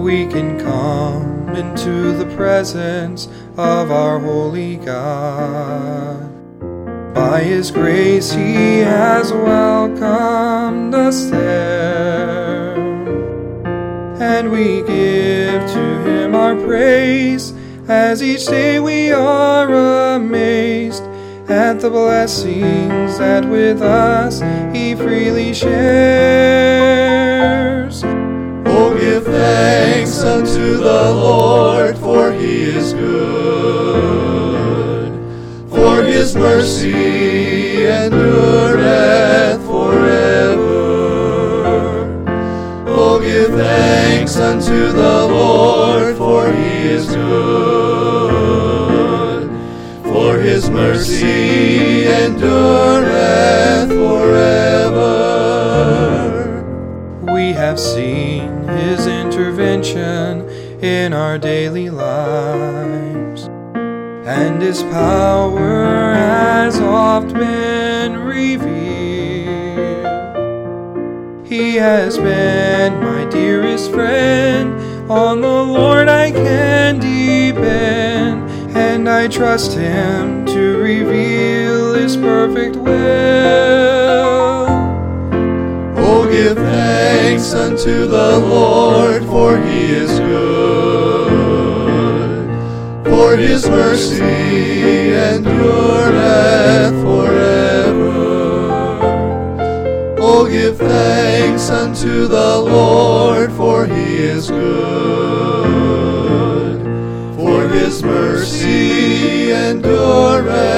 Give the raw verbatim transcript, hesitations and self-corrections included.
we can come into the presence of our holy God. By His grace He has welcomed us there, and we give to Him our praise, as each day we are amazed at the blessings that with us He freely shares. Oh, give thanks unto the Lord, for He is good, for His mercy endureth forever. Oh, give thanks unto the Lord, for He is good, for His mercy endureth forever. We have seen His intervention in our daily lives, and His power has oft been revealed. He has been my dearest friend, on the Lord I can depend, and I trust Him to reveal His perfect will. Oh, give thanks unto the Lord, for He is good, for His mercy endureth forever. Oh, give thanks unto the Lord, for He is good, for His mercy endureth